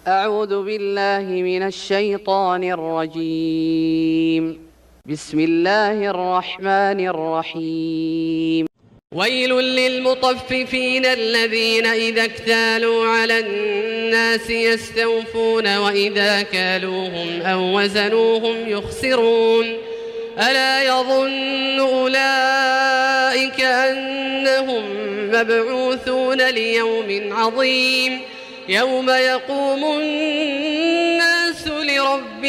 أعوذ بالله من الشيطان الرجيم. بسم الله الرحمن الرحيم. ويل للمطففين الذين إذا اكتالوا على الناس يستوفون وإذا كالوهم أو وزنوهم يخسرون ألا يظن أولئك أنهم مبعوثون ليوم عظيم يوم يقوم الناس لرب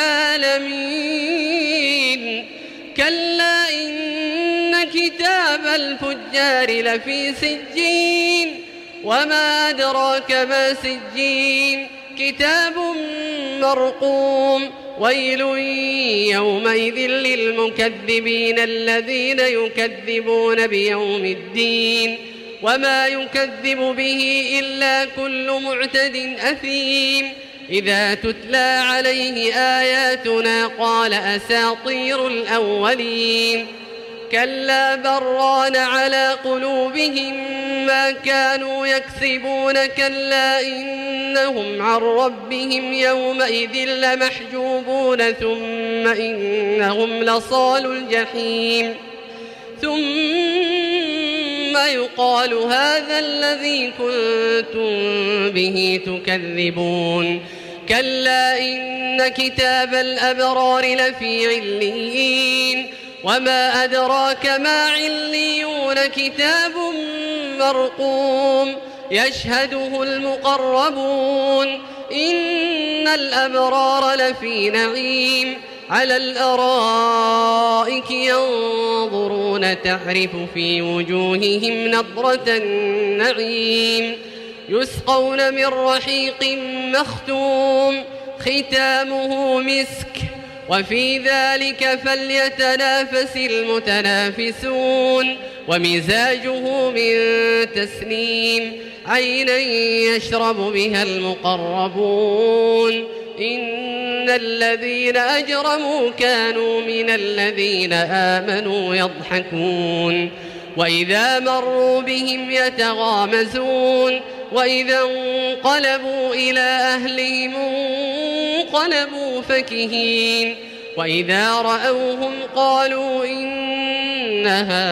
العالمين كلا إن كتاب الفجار لفي سجين وما أدراك ما سجين كتاب مرقوم ويل يومئذ للمكذبين الذين يكذبون بيوم الدين وما يكذب به إلا كل معتد أثيم إذا تتلى عليه آياتنا قال أساطير الأولين كلا بران على قلوبهم ما كانوا يكسبون كلا إنهم عن ربهم يومئذ لمحجوبون ثم إنهم لصالو الجحيم ثم يقال هذا الذي كنتم به تكذبون كلا إن كتاب الأبرار لفي عليين وما أدراك ما عليون كتاب مرقوم يشهده المقربون إن الأبرار لفي نعيم على الأرائك ينظرون تعرف في وجوههم نضرة النعيم يسقون من رحيق مختوم ختامه مسك وفي ذلك فليتنافس المتنافسون ومزاجه من تسنيم عينا يشرب بها المقربون إن الذين أجرموا كانوا من الذين آمنوا يضحكون وإذا مروا بهم يتغامزون وإذا انقلبوا إلى أهلهم انقلبوا فكهين وإذا رأوهم قالوا إن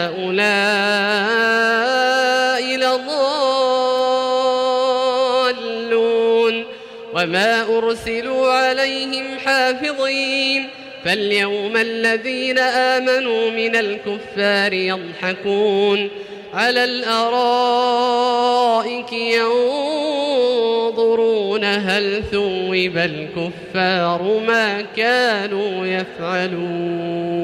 هؤلاء لضالون وما أرسلوا عليهم حافظين فاليوم الذين آمنوا من الكفار يضحكون على الأرائك ينظرون هل ثوب الكفار ما كانوا يفعلون.